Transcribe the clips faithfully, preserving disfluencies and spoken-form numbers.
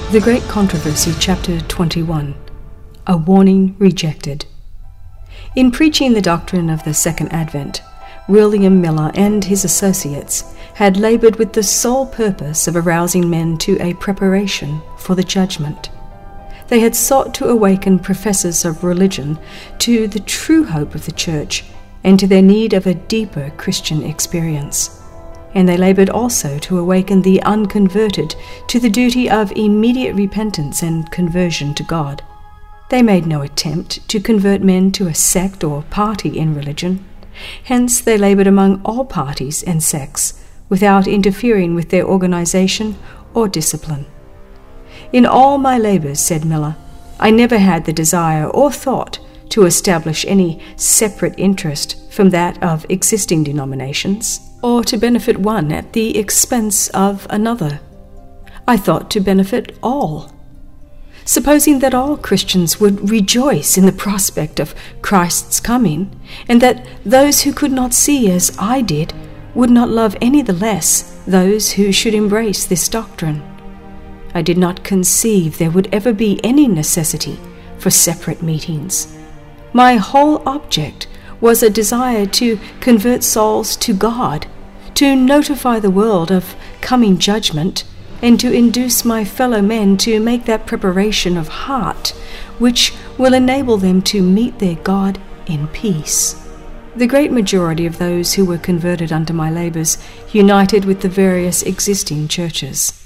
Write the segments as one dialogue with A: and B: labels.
A: The Great Controversy, Chapter twenty-one, A Warning Rejected. In preaching the doctrine of the Second Advent, William Miller and his associates had labored with the sole purpose of arousing men to a preparation for the judgment. They had sought to awaken professors of religion to the true hope of the Church and to their need of a deeper Christian experience. And they labored also to awaken the unconverted to the duty of immediate repentance and conversion to God. They made no attempt to convert men to a sect or party in religion. Hence they labored among all parties and sects, without interfering with their organization or discipline. In all my labors, said Miller, I never had the desire or thought to establish any separate interest from that of existing denominations, or to benefit one at the expense of another. I thought to benefit all. Supposing that all Christians would rejoice in the prospect of Christ's coming, and that those who could not see as I did would not love any the less those who should embrace this doctrine, I did not conceive there would ever be any necessity for separate meetings. My whole object was a desire to convert souls to God, to notify the world of coming judgment, and to induce my fellow men to make that preparation of heart which will enable them to meet their God in peace. The great majority of those who were converted under my labors united with the various existing churches.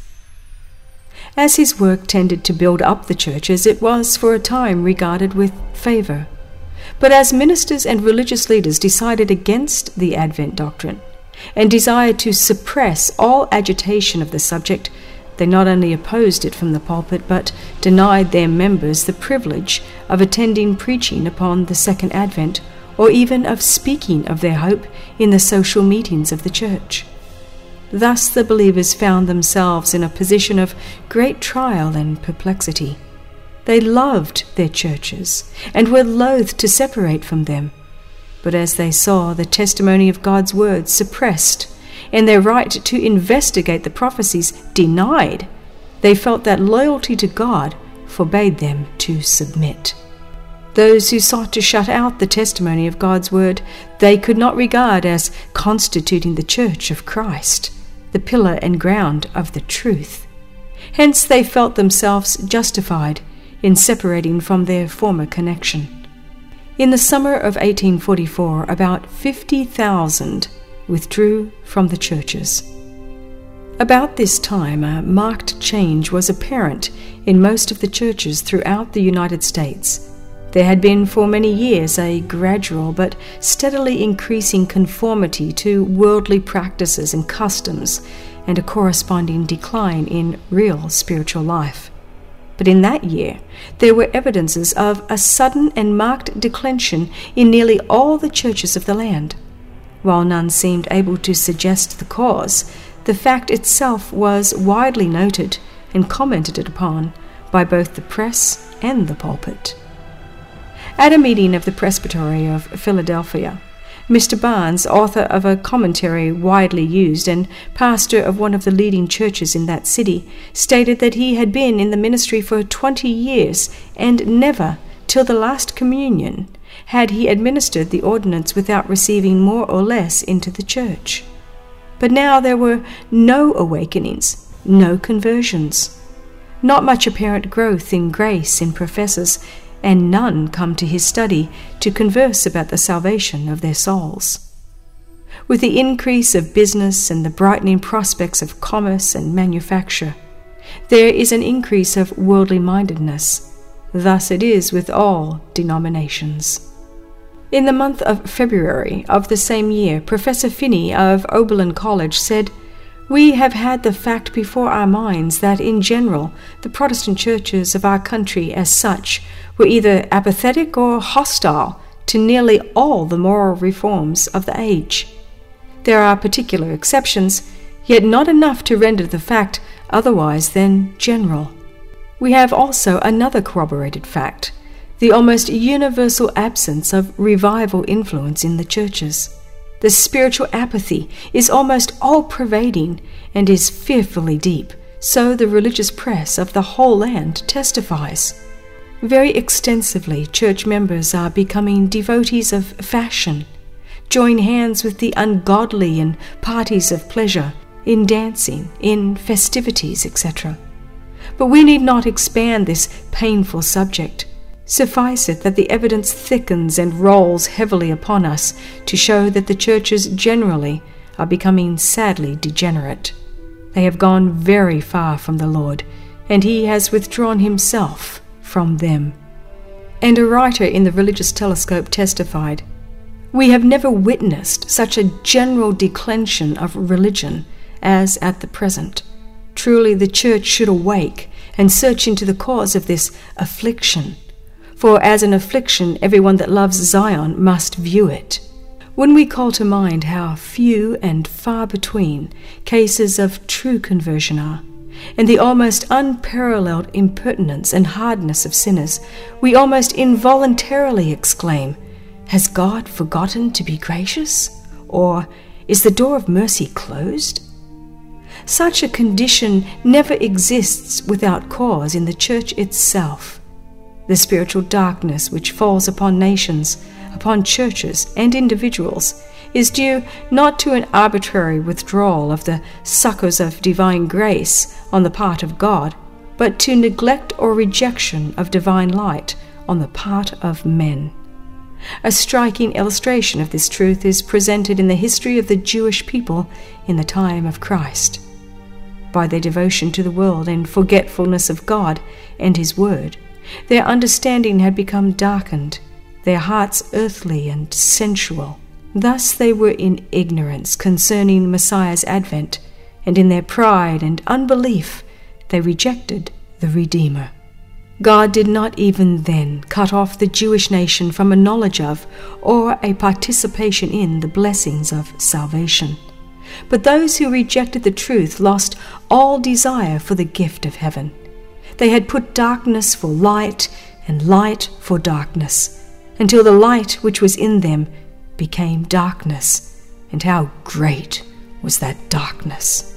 A: As his work tended to build up the churches, it was for a time regarded with favor. But as ministers and religious leaders decided against the Advent doctrine and desired to suppress all agitation of the subject, they not only opposed it from the pulpit, but denied their members the privilege of attending preaching upon the Second Advent, or even of speaking of their hope in the social meetings of the church. Thus the believers found themselves in a position of great trial and perplexity. They loved their churches and were loath to separate from them. But as they saw the testimony of God's word suppressed and their right to investigate the prophecies denied, they felt that loyalty to God forbade them to submit. Those who sought to shut out the testimony of God's word they could not regard as constituting the church of Christ, the pillar and ground of the truth. Hence they felt themselves justified in separating from their former connection. In the summer of eighteen forty-four, about fifty thousand withdrew from the churches. About this time, a marked change was apparent in most of the churches throughout the United States. There had been for many years a gradual but steadily increasing conformity to worldly practices and customs, and a corresponding decline in real spiritual life. But in that year, there were evidences of a sudden and marked declension in nearly all the churches of the land. While none seemed able to suggest the cause, the fact itself was widely noted and commented upon by both the press and the pulpit. At a meeting of the Presbytery of Philadelphia, Mister Barnes, author of a commentary widely used and pastor of one of the leading churches in that city, stated that he had been in the ministry for twenty years and never, till the last communion, had he administered the ordinance without receiving more or less into the church. But now there were no awakenings, no conversions, not much apparent growth in grace in professors, and none come to his study to converse about the salvation of their souls. With the increase of business and the brightening prospects of commerce and manufacture, there is an increase of worldly-mindedness. Thus it is with all denominations. In the month of February of the same year, Professor Finney of Oberlin College said, "We have had the fact before our minds that in general the Protestant churches of our country as such were either apathetic or hostile to nearly all the moral reforms of the age. There are particular exceptions, yet not enough to render the fact otherwise than general. We have also another corroborated fact, the almost universal absence of revival influence in the churches. The spiritual apathy is almost all-pervading and is fearfully deep, So the religious press of the whole land testifies. Very extensively, church members are becoming devotees of fashion, join hands with the ungodly in parties of pleasure, in dancing, in festivities, et cetera. But we need not expand this painful subject. Suffice it that the evidence thickens and rolls heavily upon us to show that the churches generally are becoming sadly degenerate. They have gone very far from the Lord, and He has withdrawn Himself from them. And a writer in the Religious Telescope testified, "We have never witnessed such a general declension of religion as at the present. Truly the church should awake and search into the cause of this affliction. For as an affliction everyone that loves Zion must view it." When we call to mind how few and far between cases of true conversion are, and the almost unparalleled impertinence and hardness of sinners, we almost involuntarily exclaim, "Has God forgotten to be gracious? Or is the door of mercy closed?" Such a condition never exists without cause in the church itself. The spiritual darkness which falls upon nations, upon churches and individuals, is due not to an arbitrary withdrawal of the succors of divine grace on the part of God, but to neglect or rejection of divine light on the part of men. A striking illustration of this truth is presented in the history of the Jewish people in the time of Christ. By their devotion to the world and forgetfulness of God and His Word, their understanding had become darkened, their hearts earthly and sensual. Thus they were in ignorance concerning Messiah's advent, and in their pride and unbelief they rejected the Redeemer. God did not even then cut off the Jewish nation from a knowledge of or a participation in the blessings of salvation. But those who rejected the truth lost all desire for the gift of heaven. They had put darkness for light and light for darkness, until the light which was in them became darkness, and how great was that darkness!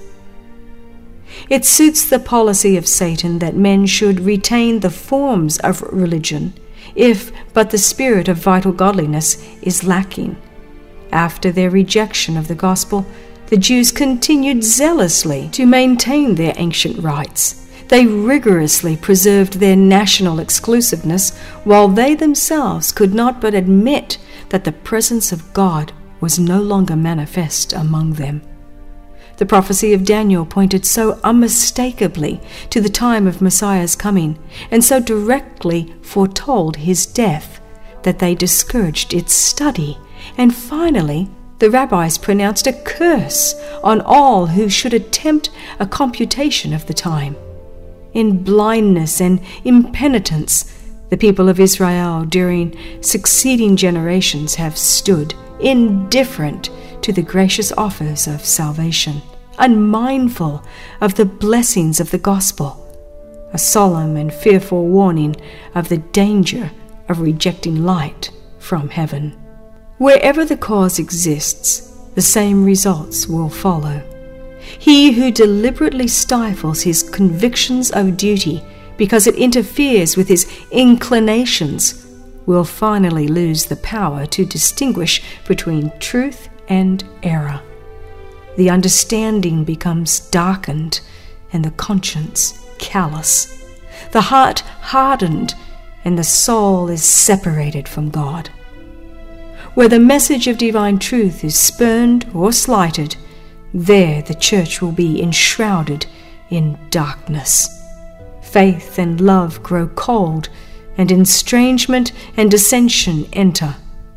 A: It suits the policy of Satan that men should retain the forms of religion, if but the spirit of vital godliness is lacking. After their rejection of the gospel, the Jews continued zealously to maintain their ancient rites. They rigorously preserved their national exclusiveness, while they themselves could not but admit that the presence of God was no longer manifest among them. The prophecy of Daniel pointed so unmistakably to the time of Messiah's coming, and so directly foretold his death, that they discouraged its study, and finally the rabbis pronounced a curse on all who should attempt a computation of the time. In blindness and impenitence, the people of Israel during succeeding generations have stood indifferent to the gracious offers of salvation, unmindful of the blessings of the gospel, a solemn and fearful warning of the danger of rejecting light from heaven. Wherever the cause exists, the same results will follow. He who deliberately stifles his convictions of duty because it interferes with his inclinations will finally lose the power to distinguish between truth and error. The understanding becomes darkened and the conscience callous, the heart hardened, and the soul is separated from God. Where the message of divine truth is spurned or slighted, there the church will be enshrouded in darkness. Faith and love grow cold, and estrangement and dissension enter.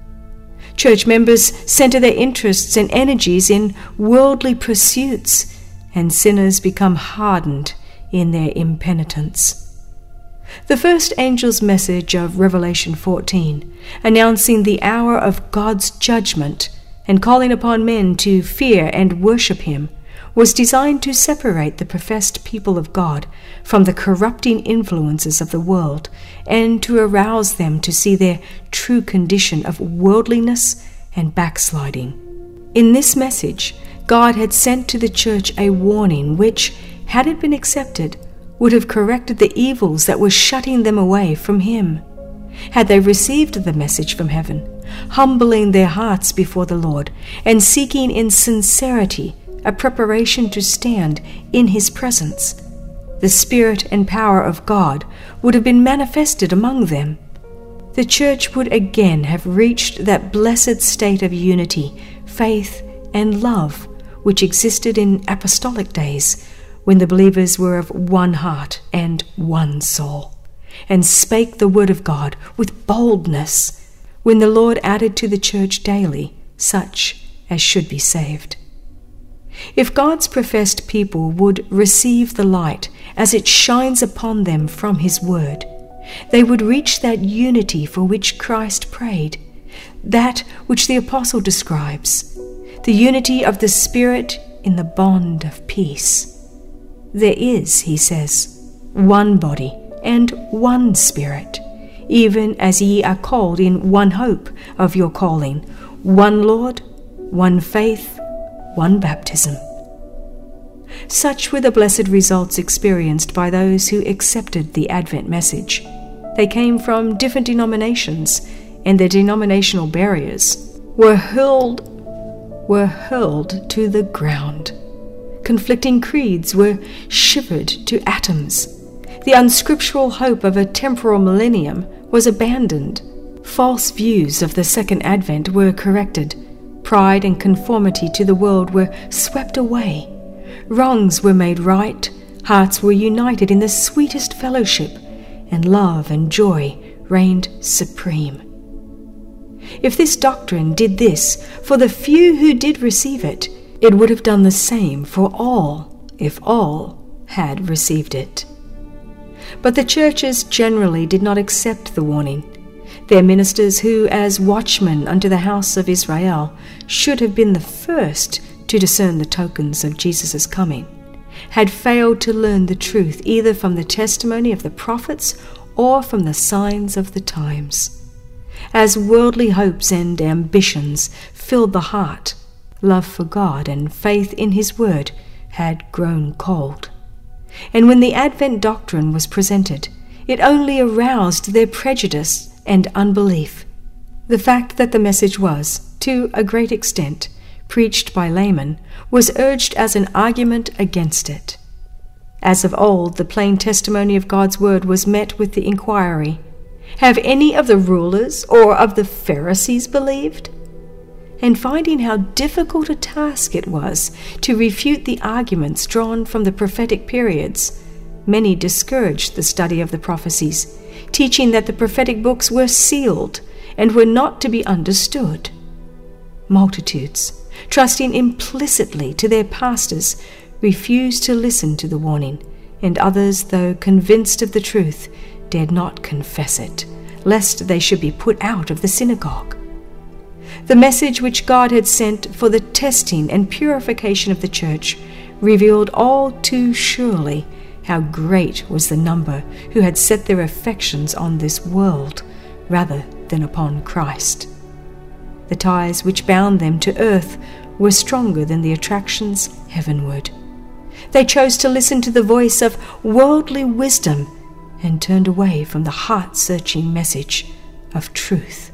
A: Church members center their interests and energies in worldly pursuits, and sinners become hardened in their impenitence. The first angel's message of Revelation fourteen, announcing the hour of God's judgment and calling upon men to fear and worship him, was designed to separate the professed people of God from the corrupting influences of the world and to arouse them to see their true condition of worldliness and backsliding. In this message, God had sent to the church a warning which, had it been accepted, would have corrected the evils that were shutting them away from him. Had they received the message from heaven, humbling their hearts before the Lord, and seeking in sincerity a preparation to stand in his presence, the Spirit and power of God would have been manifested among them. The church would again have reached that blessed state of unity, faith, and love which existed in apostolic days, when the believers were of one heart and one soul, and spake the word of God with boldness, when the Lord added to the church daily such as should be saved. If God's professed people would receive the light as it shines upon them from his word, they would reach that unity for which Christ prayed, that which the apostle describes, the unity of the Spirit in the bond of peace. There is, he says, one body and one Spirit, even as ye are called in one hope of your calling, one Lord, one faith, one baptism. Such were the blessed results experienced by those who accepted the Advent message. They came from different denominations, and their denominational barriers were hurled, were hurled to the ground. Conflicting creeds were shivered to atoms. The unscriptural hope of a temporal millennium was abandoned. False views of the Second Advent were corrected. Pride and conformity to the world were swept away. Wrongs were made right. Hearts were united in the sweetest fellowship, and love and joy reigned supreme. If this doctrine did this for the few who did receive it, it would have done the same for all, if all had received it. But the churches generally did not accept the warning. Their ministers, who as watchmen unto the house of Israel should have been the first to discern the tokens of Jesus' coming, had failed to learn the truth either from the testimony of the prophets or from the signs of the times. As worldly hopes and ambitions filled the heart, love for God and faith in his word had grown cold. And when the Advent doctrine was presented, it only aroused their prejudice and unbelief. The fact that the message was, to a great extent, preached by laymen was urged as an argument against it. As of old, the plain testimony of God's word was met with the inquiry, have any of the rulers or of the Pharisees believed? And finding how difficult a task it was to refute the arguments drawn from the prophetic periods, many discouraged the study of the prophecies, teaching that the prophetic books were sealed and were not to be understood. Multitudes, trusting implicitly to their pastors, refused to listen to the warning, and others, though convinced of the truth, dared not confess it, lest they should be put out of the synagogue. The message which God had sent for the testing and purification of the church revealed all too surely how great was the number who had set their affections on this world rather than upon Christ. The ties which bound them to earth were stronger than the attractions heavenward. They chose to listen to the voice of worldly wisdom and turned away from the heart-searching message of truth.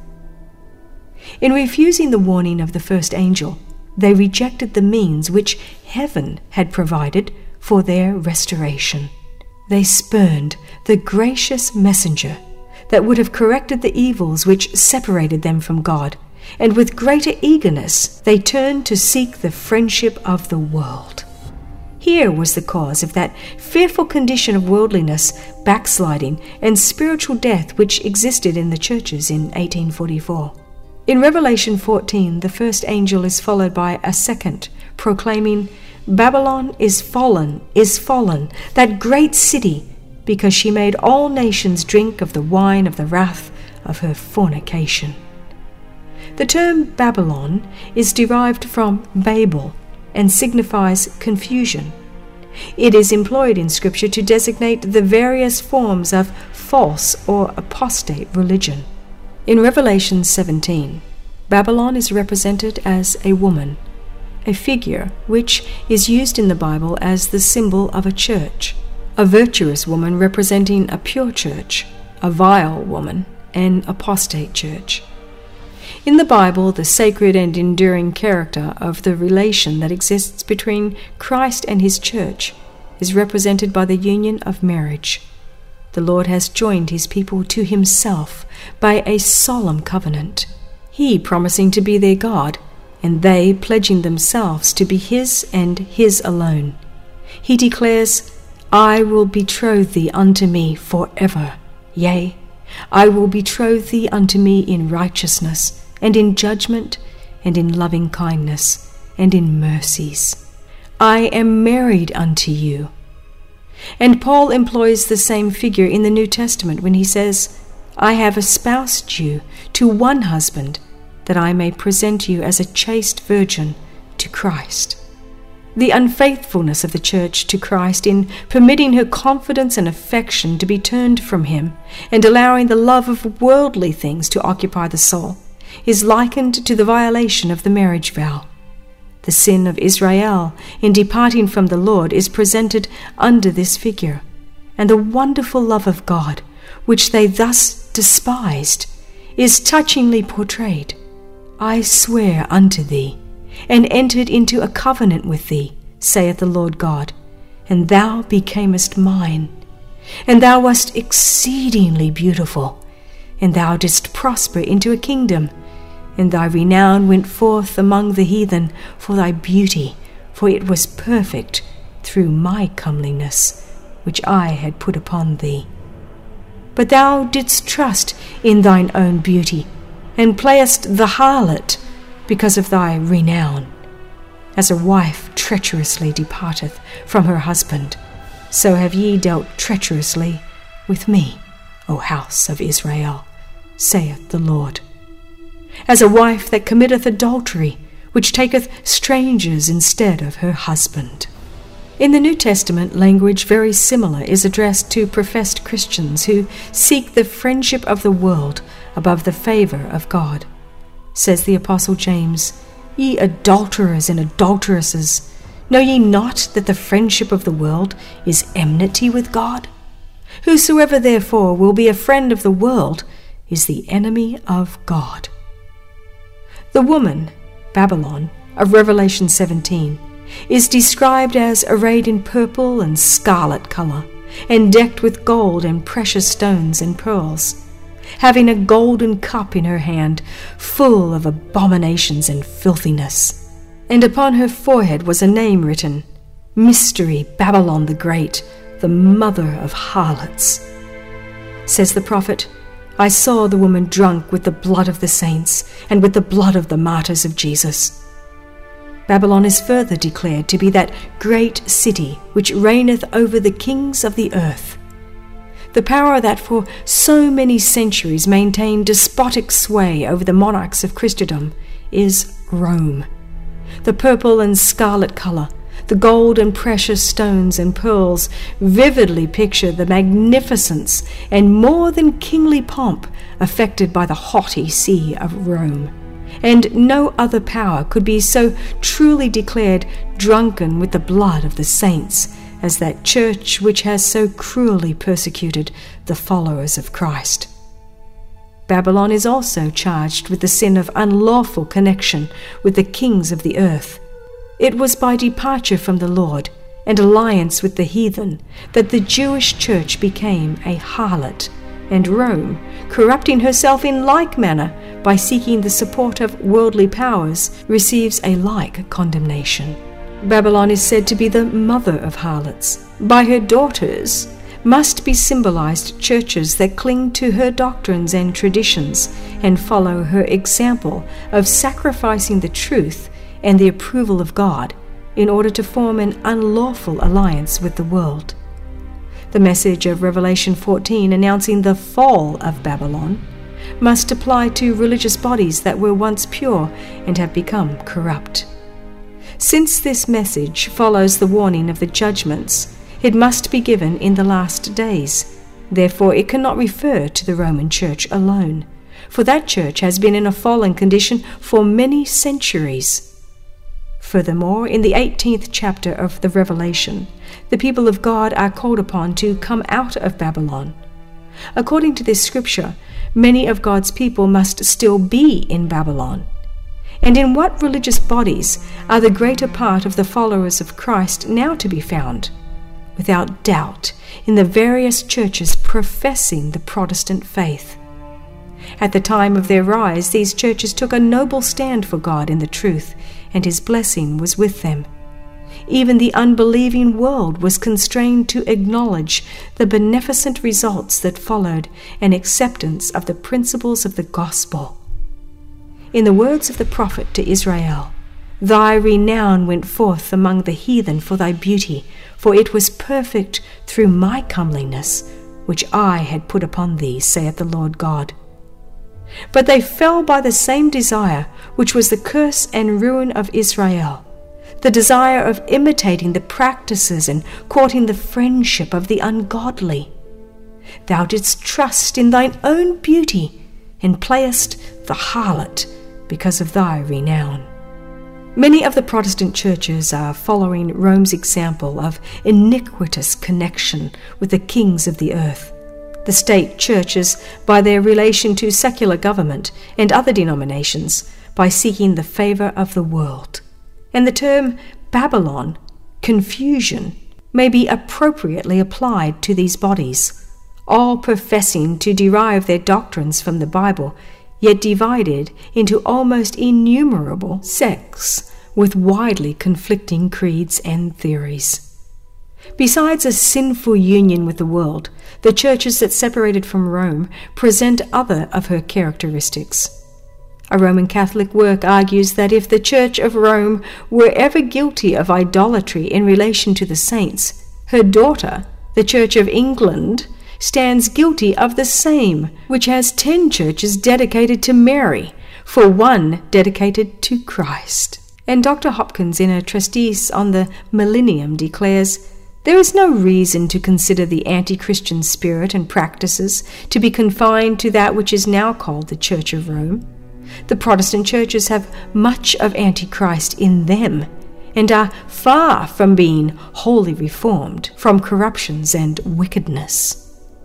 A: In refusing the warning of the first angel, they rejected the means which heaven had provided for their restoration. They spurned the gracious messenger that would have corrected the evils which separated them from God, and with greater eagerness they turned to seek the friendship of the world. Here was the cause of that fearful condition of worldliness, backsliding, and spiritual death which existed in the churches in eighteen forty-four. In Revelation fourteen, the first angel is followed by a second, proclaiming, "Babylon is fallen, is fallen, that great city, because she made all nations drink of the wine of the wrath of her fornication." The term Babylon is derived from Babel and signifies confusion. It is employed in Scripture to designate the various forms of false or apostate religion. In Revelation seventeen, Babylon is represented as a woman. a figure which is used in the Bible as the symbol of a church, a virtuous woman representing a pure church, a vile woman, an apostate church. In the Bible, the sacred and enduring character of the relation that exists between Christ and his church is represented by the union of marriage. The Lord has joined his people to himself by a solemn covenant, he promising to be their God, and they pledging themselves to be his and his alone. He declares, "I will betroth thee unto me forever. Yea, I will betroth thee unto me in righteousness, and in judgment, and in loving kindness, and in mercies. I am married unto you." And Paul employs the same figure in the New Testament when he says, "I have espoused you to one husband, that I may present you as a chaste virgin to Christ." The unfaithfulness of the church to Christ in permitting her confidence and affection to be turned from him and allowing the love of worldly things to occupy the soul is likened to the violation of the marriage vow. The sin of Israel in departing from the Lord is presented under this figure, and the wonderful love of God, which they thus despised, is touchingly portrayed. "I swear unto thee, and entered into a covenant with thee, saith the Lord God, and thou becamest mine. And thou wast exceedingly beautiful, and thou didst prosper into a kingdom, and thy renown went forth among the heathen for thy beauty, for it was perfect through my comeliness, which I had put upon thee. But thou didst trust in thine own beauty, and playest the harlot because of thy renown. As a wife treacherously departeth from her husband, so have ye dealt treacherously with me, O house of Israel, saith the Lord. As a wife that committeth adultery, which taketh strangers instead of her husband." In the New Testament, language very similar is addressed to professed Christians who seek the friendship of the world above the favor of God. Says the Apostle James, "Ye adulterers and adulteresses, know ye not that the friendship of the world is enmity with God? Whosoever therefore will be a friend of the world is the enemy of God." The woman, Babylon, of Revelation seventeen, is described as arrayed in purple and scarlet color, and decked with gold and precious stones and pearls, having a golden cup in her hand, full of abominations and filthiness. And upon her forehead was a name written, "Mystery, Babylon the Great, the mother of harlots." Says the prophet, "I saw the woman drunk with the blood of the saints and with the blood of the martyrs of Jesus." Babylon is further declared to be that great city which reigneth over the kings of the earth. The power that for so many centuries maintained despotic sway over the monarchs of Christendom is Rome. The purple and scarlet color, the gold and precious stones and pearls vividly picture the magnificence and more than kingly pomp affected by the haughty see of Rome. And no other power could be so truly declared drunken with the blood of the saints as that church which has so cruelly persecuted the followers of Christ. Babylon is also charged with the sin of unlawful connection with the kings of the earth. It was by departure from the Lord and alliance with the heathen that the Jewish church became a harlot, and Rome, corrupting herself in like manner by seeking the support of worldly powers, receives a like condemnation. Babylon is said to be the mother of harlots. By her daughters must be symbolized churches that cling to her doctrines and traditions and follow her example of sacrificing the truth and the approval of God in order to form an unlawful alliance with the world. The message of Revelation fourteen announcing the fall of Babylon must apply to religious bodies that were once pure and have become corrupt. Since this message follows the warning of the judgments, it must be given in the last days. Therefore it cannot refer to the Roman Church alone, for that church has been in a fallen condition for many centuries. Furthermore, in the eighteenth chapter of the Revelation, the people of God are called upon to come out of Babylon. According to this scripture, many of God's people must still be in Babylon. And in what religious bodies are the greater part of the followers of Christ now to be found? Without doubt, in the various churches professing the Protestant faith. At the time of their rise, these churches took a noble stand for God in the truth, and His blessing was with them. Even the unbelieving world was constrained to acknowledge the beneficent results that followed an acceptance of the principles of the gospel. In the words of the prophet to Israel, "Thy renown went forth among the heathen for thy beauty, for it was perfect through my comeliness, which I had put upon thee, saith the Lord God." But they fell by the same desire, which was the curse and ruin of Israel, the desire of imitating the practices and courting the friendship of the ungodly. Thou didst trust in thine own beauty, and playest the harlot because of thy renown. Many of the Protestant churches are following Rome's example of iniquitous connection with the kings of the earth. The state churches, by their relation to secular government and other denominations, by seeking the favor of the world. And the term Babylon, confusion, may be appropriately applied to these bodies, all professing to derive their doctrines from the Bible, yet divided into almost innumerable sects with widely conflicting creeds and theories. Besides a sinful union with the world, the churches that separated from Rome present other of her characteristics. A Roman Catholic work argues that if the Church of Rome were ever guilty of idolatry in relation to the saints, her daughter, the Church of England, stands guilty of the same, which has ten churches dedicated to Mary, for one dedicated to Christ. And Doctor Hopkins, in a treatise on the Millennium, declares, "There is no reason to consider the anti-Christian spirit and practices to be confined to that which is now called the Church of Rome. The Protestant churches have much of Antichrist in them, and are far from being wholly reformed from corruptions and wickedness."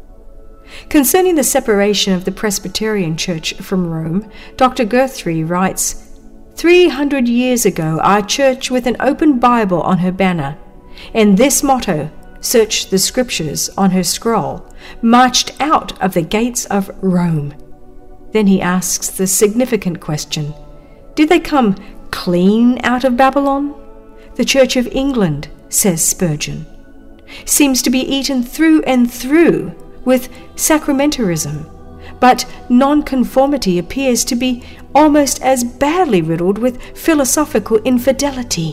A: Concerning the separation of the Presbyterian Church from Rome, Doctor Guthrie writes, Three hundred years ago our church with an open Bible on her banner, and this motto, search the Scriptures, on her scroll, marched out of the gates of Rome." Then he asks the significant question, did they come clean out of Babylon? The Church of England, says Spurgeon, seems to be eaten through and through with sacramentalism, but nonconformity appears to be almost as badly riddled with philosophical infidelity.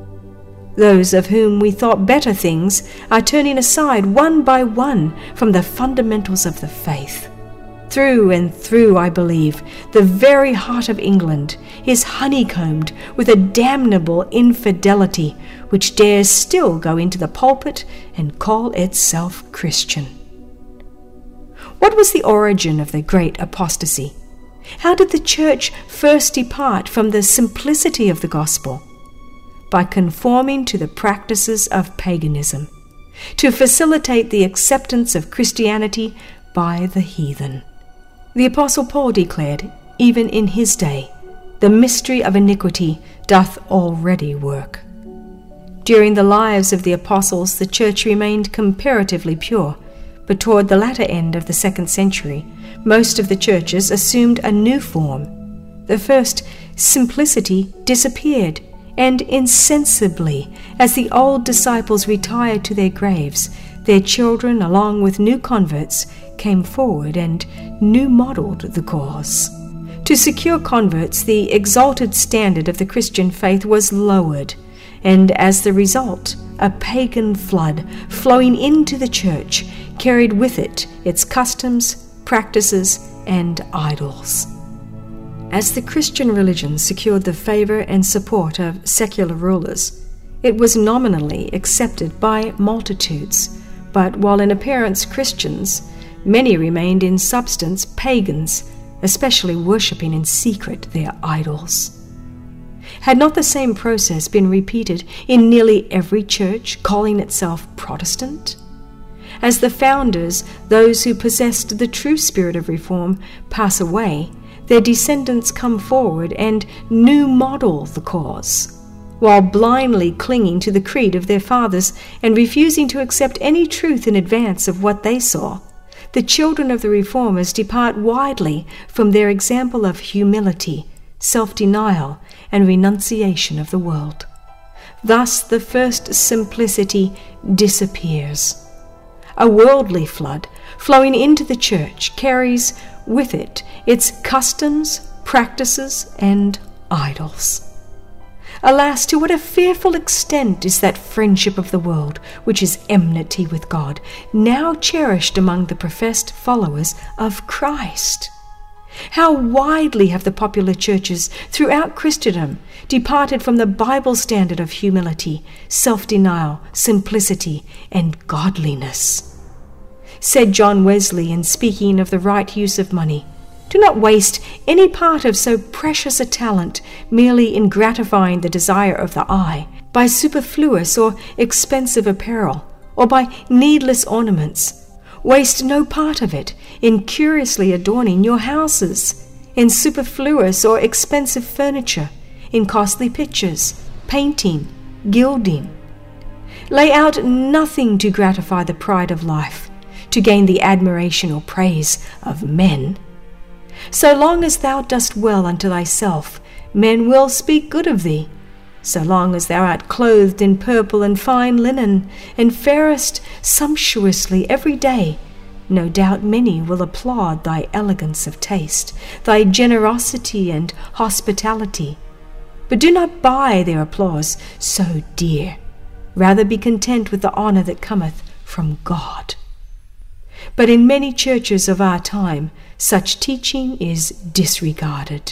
A: Those of whom we thought better things are turning aside one by one from the fundamentals of the faith. Through and through, I believe, the very heart of England is honeycombed with a damnable infidelity which dares still go into the pulpit and call itself Christian. What was the origin of the great apostasy? How did the church first depart from the simplicity of the gospel? By conforming to the practices of paganism, to facilitate the acceptance of Christianity by the heathen. The Apostle Paul declared, even in his day, the mystery of iniquity doth already work. During the lives of the apostles, the church remained comparatively pure, but toward the latter end of the second century, most of the churches assumed a new form. The first simplicity disappeared, and insensibly, as the old disciples retired to their graves, their children, along with new converts, came forward and new-modeled the cause. To secure converts, the exalted standard of the Christian faith was lowered, and as the result, a pagan flood flowing into the church carried with it its customs, practices, and idols. As the Christian religion secured the favor and support of secular rulers, it was nominally accepted by multitudes, but while in appearance Christians, many remained in substance pagans, especially worshipping in secret their idols. Had not the same process been repeated in nearly every church calling itself Protestant? As the founders, those who possessed the true spirit of reform, pass away, their descendants come forward and new model the cause, while blindly clinging to the creed of their fathers and refusing to accept any truth in advance of what they saw. The children of the reformers depart widely from their example of humility, self-denial, and renunciation of the world. Thus the first simplicity disappears. A worldly flood flowing into the church carries with it its customs, practices, and idols. Alas, to what a fearful extent is that friendship of the world, which is enmity with God, now cherished among the professed followers of Christ! How widely have the popular churches throughout Christendom departed from the Bible standard of humility, self-denial, simplicity, and godliness. Said John Wesley in speaking of the right use of money, "Do not waste any part of so precious a talent merely in gratifying the desire of the eye, by superfluous or expensive apparel, or by needless ornaments. Waste no part of it in curiously adorning your houses, in superfluous or expensive furniture, in costly pictures, painting, gilding. Lay out nothing to gratify the pride of life, to gain the admiration or praise of men. So long as thou dost well unto thyself, men will speak good of thee. So long as thou art clothed in purple and fine linen, and farest sumptuously every day, no doubt many will applaud thy elegance of taste, thy generosity and hospitality. But do not buy their applause so dear. Rather be content with the honor that cometh from God." But in many churches of our time, such teaching is disregarded.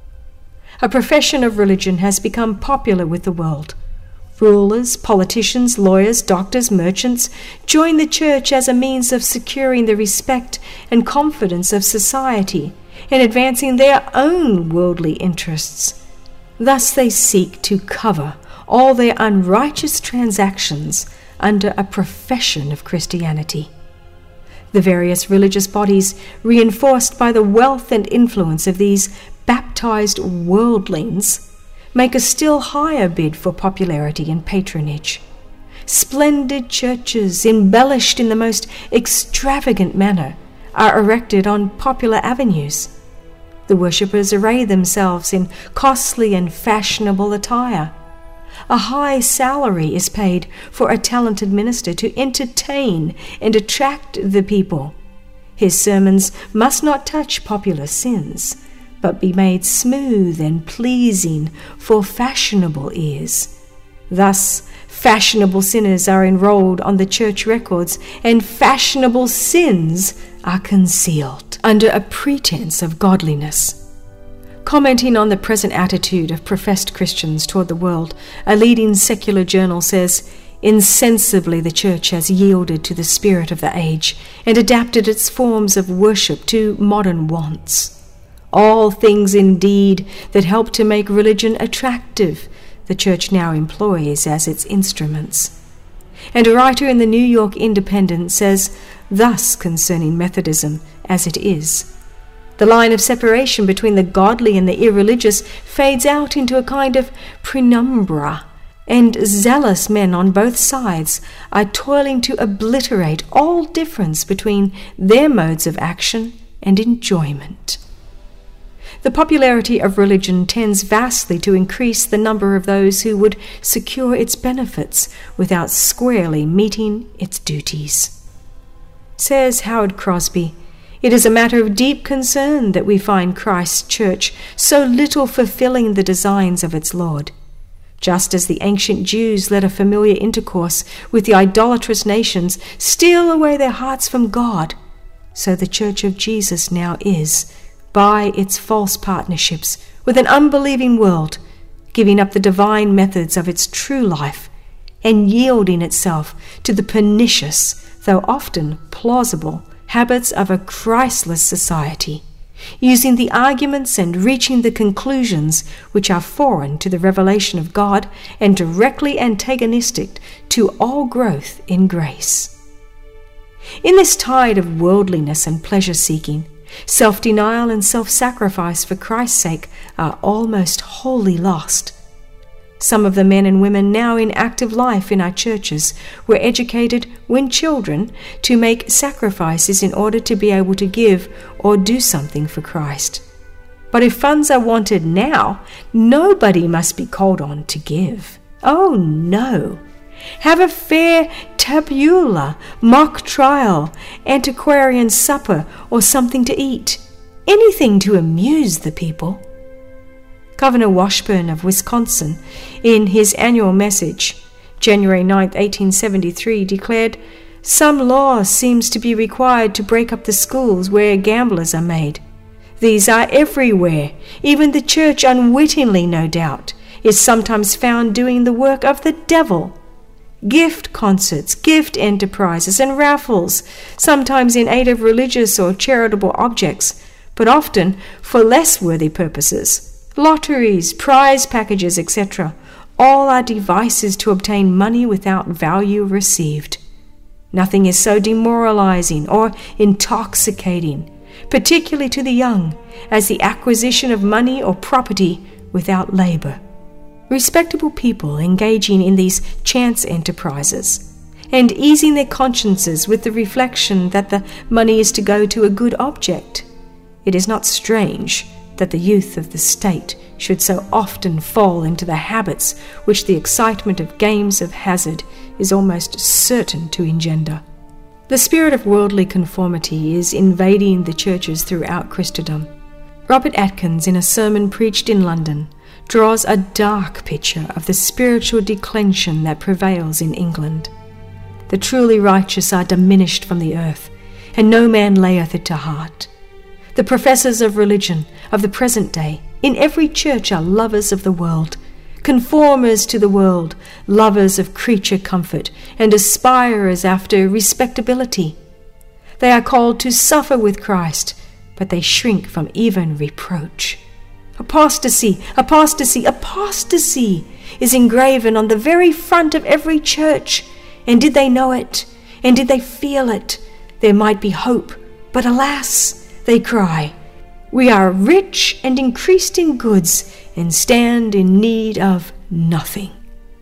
A: A profession of religion has become popular with the world. Rulers, politicians, lawyers, doctors, merchants join the church as a means of securing the respect and confidence of society and advancing their own worldly interests. Thus they seek to cover all their unrighteous transactions under a profession of Christianity. The various religious bodies, reinforced by the wealth and influence of these baptized worldlings, make a still higher bid for popularity and patronage. Splendid churches, embellished in the most extravagant manner, are erected on popular avenues. The worshippers array themselves in costly and fashionable attire. A high salary is paid for a talented minister to entertain and attract the people. His sermons must not touch popular sins, but be made smooth and pleasing for fashionable ears. Thus, fashionable sinners are enrolled on the church records, and fashionable sins are concealed under a pretense of godliness. Commenting on the present attitude of professed Christians toward the world, a leading secular journal says, "Insensibly the church has yielded to the spirit of the age and adapted its forms of worship to modern wants. All things indeed that help to make religion attractive, the church now employs as its instruments." And a writer in the New York Independent says thus concerning Methodism as it is: "The line of separation between the godly and the irreligious fades out into a kind of penumbra, and zealous men on both sides are toiling to obliterate all difference between their modes of action and enjoyment." The popularity of religion tends vastly to increase the number of those who would secure its benefits without squarely meeting its duties. Says Howard Crosby, "It is a matter of deep concern that we find Christ's church so little fulfilling the designs of its Lord. Just as the ancient Jews let a familiar intercourse with the idolatrous nations steal away their hearts from God, so the Church of Jesus now is, by its false partnerships with an unbelieving world, giving up the divine methods of its true life and yielding itself to the pernicious, though often plausible, habits of a Christless society, using the arguments and reaching the conclusions which are foreign to the revelation of God and directly antagonistic to all growth in grace. In this tide of worldliness and pleasure-seeking, self-denial and self-sacrifice for Christ's sake are almost wholly lost. Some of the men and women now in active life in our churches were educated when children to make sacrifices in order to be able to give or do something for Christ. But if funds are wanted now, nobody must be called on to give. Oh no! Have a fair tabula, mock trial, antiquarian supper, or something to eat. Anything to amuse the people. Governor Washburn of Wisconsin, in his annual message, January ninth, eighteen seventy-three, declared, "Some law seems to be required to break up the schools where gamblers are made. These are everywhere. Even the church, unwittingly no doubt, is sometimes found doing the work of the devil. Gift concerts, gift enterprises, and raffles, sometimes in aid of religious or charitable objects, but often for less worthy purposes. Lotteries, prize packages, et cetera, all are devices to obtain money without value received. Nothing is so demoralizing or intoxicating, particularly to the young, as the acquisition of money or property without labor. Respectable people engaging in these chance enterprises and easing their consciences with the reflection that the money is to go to a good object. It is not strange that the youth of the state should so often fall into the habits which the excitement of games of hazard is almost certain to engender. The spirit of worldly conformity is invading the churches throughout Christendom. Robert Atkins, in a sermon preached in London, draws a dark picture of the spiritual declension that prevails in England. The truly righteous are diminished from the earth, and no man layeth it to heart. The professors of religion of the present day in every church are lovers of the world, conformers to the world, lovers of creature comfort, and aspirers after respectability. They are called to suffer with Christ, but they shrink from even reproach. Apostasy, apostasy, apostasy is engraven on the very front of every church, and did they know it, and did they feel it, there might be hope, but alas, they cry, "We are rich and increased in goods, and stand in need of nothing."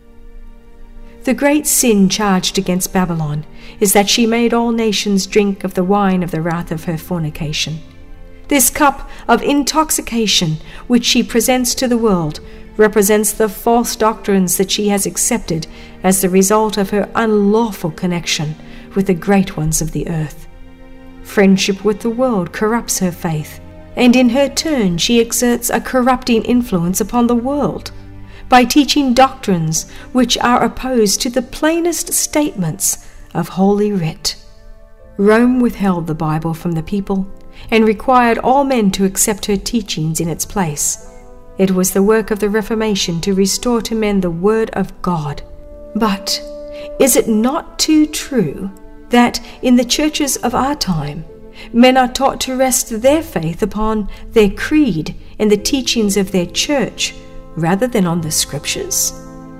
A: The great sin charged against Babylon is that she made all nations drink of the wine of the wrath of her fornication. This cup of intoxication which she presents to the world represents the false doctrines that she has accepted as the result of her unlawful connection with the great ones of the earth. Friendship with the world corrupts her faith, and in her turn she exerts a corrupting influence upon the world by teaching doctrines which are opposed to the plainest statements of Holy Writ. Rome withheld the Bible from the people and required all men to accept her teachings in its place. It was the work of the Reformation to restore to men the Word of God. But is it not too true that in the churches of our time, men are taught to rest their faith upon their creed and the teachings of their church rather than on the Scriptures?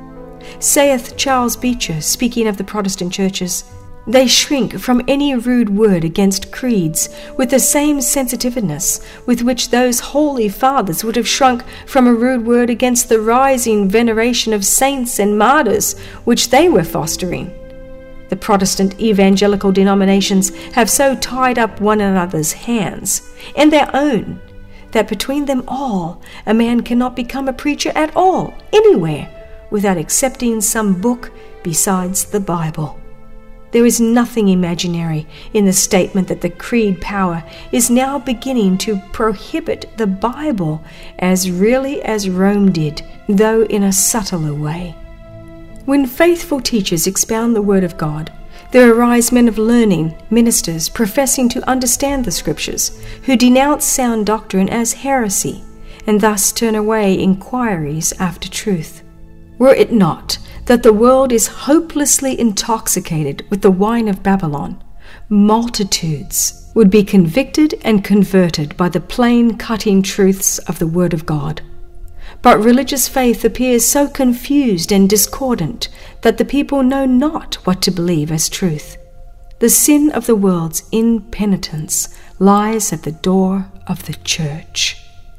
A: Saith Charles Beecher, speaking of the Protestant churches, "They shrink from any rude word against creeds with the same sensitiveness with which those holy fathers would have shrunk from a rude word against the rising veneration of saints and martyrs which they were fostering. The Protestant evangelical denominations have so tied up one another's hands, and their own, that between them all a man cannot become a preacher at all, anywhere, without accepting some book besides the Bible. There is nothing imaginary in the statement that the creed power is now beginning to prohibit the Bible as really as Rome did, though in a subtler way. When faithful teachers expound the Word of God, there arise men of learning, ministers professing to understand the Scriptures, who denounce sound doctrine as heresy, and thus turn away inquiries after truth. Were it not that the world is hopelessly intoxicated with the wine of Babylon, multitudes would be convicted and converted by the plain cutting truths of the Word of God. But religious faith appears so confused and discordant that the people know not what to believe as truth. The sin of the world's impenitence lies at the door of the church.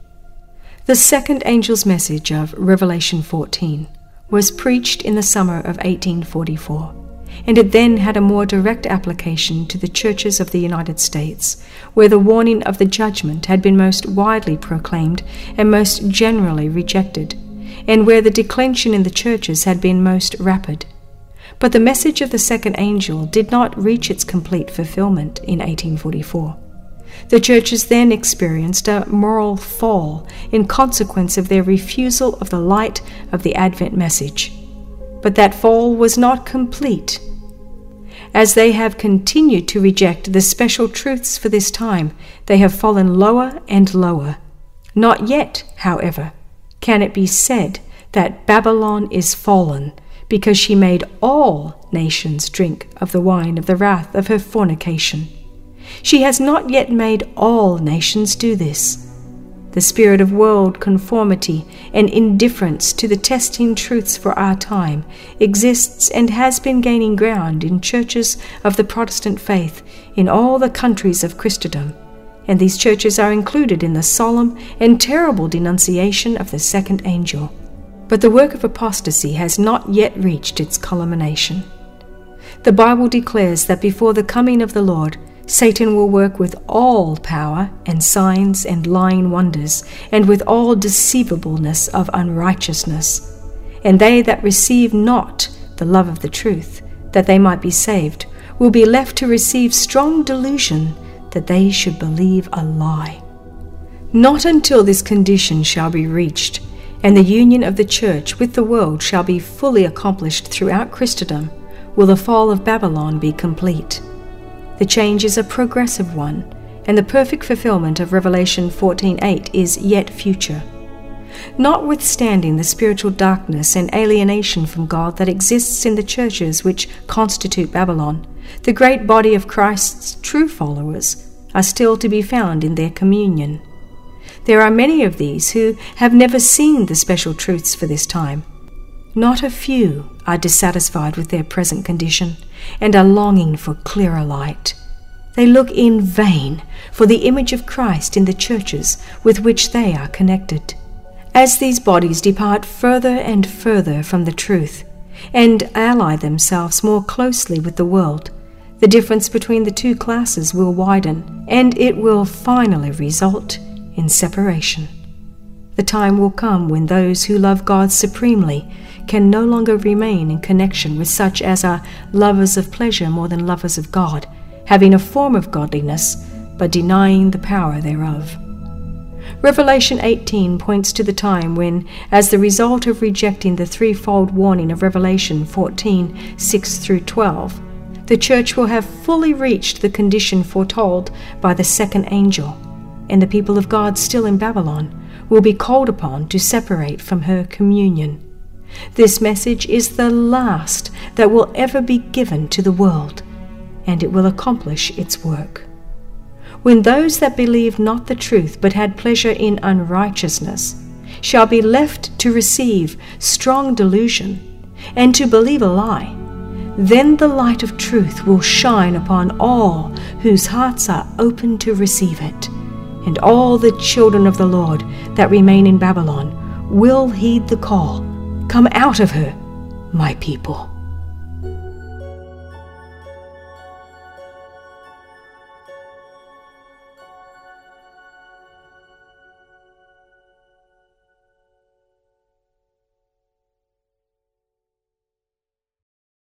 A: The second angel's message of Revelation fourteen was preached in the summer of eighteen forty-four, and it then had a more direct application to the churches of the United States, where the warning of the judgment had been most widely proclaimed and most generally rejected, and where the declension in the churches had been most rapid. But the message of the second angel did not reach its complete fulfillment in eighteen forty-four. The churches then experienced a moral fall in consequence of their refusal of the light of the Advent message. But that fall was not complete. As they have continued to reject the special truths for this time, they have fallen lower and lower. Not yet, however, can it be said that Babylon is fallen, because she made all nations drink of the wine of the wrath of her fornication. She has not yet made all nations do this. The spirit of world conformity and indifference to the testing truths for our time exists and has been gaining ground in churches of the Protestant faith in all the countries of Christendom, and these churches are included in the solemn and terrible denunciation of the second angel. But the work of apostasy has not yet reached its culmination. The Bible declares that before the coming of the Lord, Satan will work with all power and signs and lying wonders, and with all deceivableness of unrighteousness. And they that receive not the love of the truth, that they might be saved, will be left to receive strong delusion, that they should believe a lie. Not until this condition shall be reached, and the union of the church with the world shall be fully accomplished throughout Christendom, will the fall of Babylon be complete. The change is a progressive one, and the perfect fulfillment of Revelation fourteen eight is yet future. Notwithstanding the spiritual darkness and alienation from God that exists in the churches which constitute Babylon, the great body of Christ's true followers are still to be found in their communion. There are many of these who have never seen the special truths for this time. Not a few are dissatisfied with their present condition and are longing for clearer light. They look in vain for the image of Christ in the churches with which they are connected. As these bodies depart further and further from the truth and ally themselves more closely with the world, the difference between the two classes will widen, and it will finally result in separation. The time will come when those who love God supremely can no longer remain in connection with such as are lovers of pleasure more than lovers of God, having a form of godliness, but denying the power thereof. Revelation eighteen points to the time when, as the result of rejecting the threefold warning of Revelation fourteen six through twelve, the church will have fully reached the condition foretold by the second angel, and the people of God still in Babylon will be called upon to separate from her communion. This message is the last that will ever be given to the world, and it will accomplish its work. When those that believe not the truth but had pleasure in unrighteousness shall be left to receive strong delusion and to believe a lie, then the light of truth will shine upon all whose hearts are open to receive it, and all the children of the Lord that remain in Babylon will heed the call, "Come out of her, my people."